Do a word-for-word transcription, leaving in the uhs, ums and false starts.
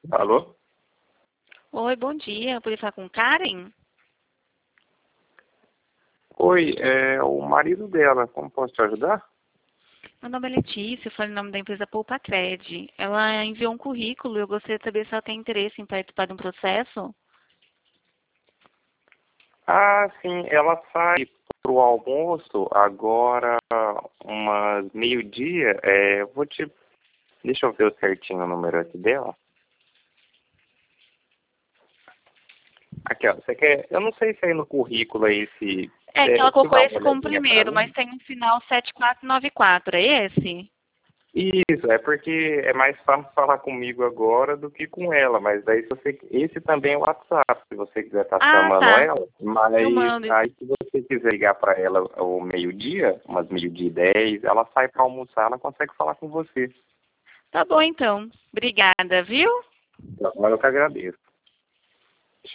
Alô? Oi, bom dia. Eu podia falar com Karen? Oi, é o marido dela. Como posso te ajudar? Meu nome é Letícia, eu falo em nome da empresa Poupa Cred. Ela enviou um currículo e eu gostaria de saber se ela tem interesse em participar de um processo. Ah, sim, ela sai pro almoço agora, umas meio-dia. É, eu vou te. Deixa eu ver certinho o número aqui dela. Aqui, ó. Você quer. Eu não sei se aí no currículo aí se. É que É, ela você colocou dá uma esse como olhadinha pra primeiro, mas mim? tem um final sete quatro nove quatro, é esse? Isso, é porque é mais fácil falar comigo agora do que com ela, mas daí se você. Esse também é o WhatsApp, se você quiser estar Ah, chamando tá. ela, Eu mas mando. aí se você quiser ligar para ela ao meio-dia, umas meio-dia e dez, ela sai para almoçar, ela consegue falar com você. Tá bom, então. Obrigada, viu? Mas eu que agradeço.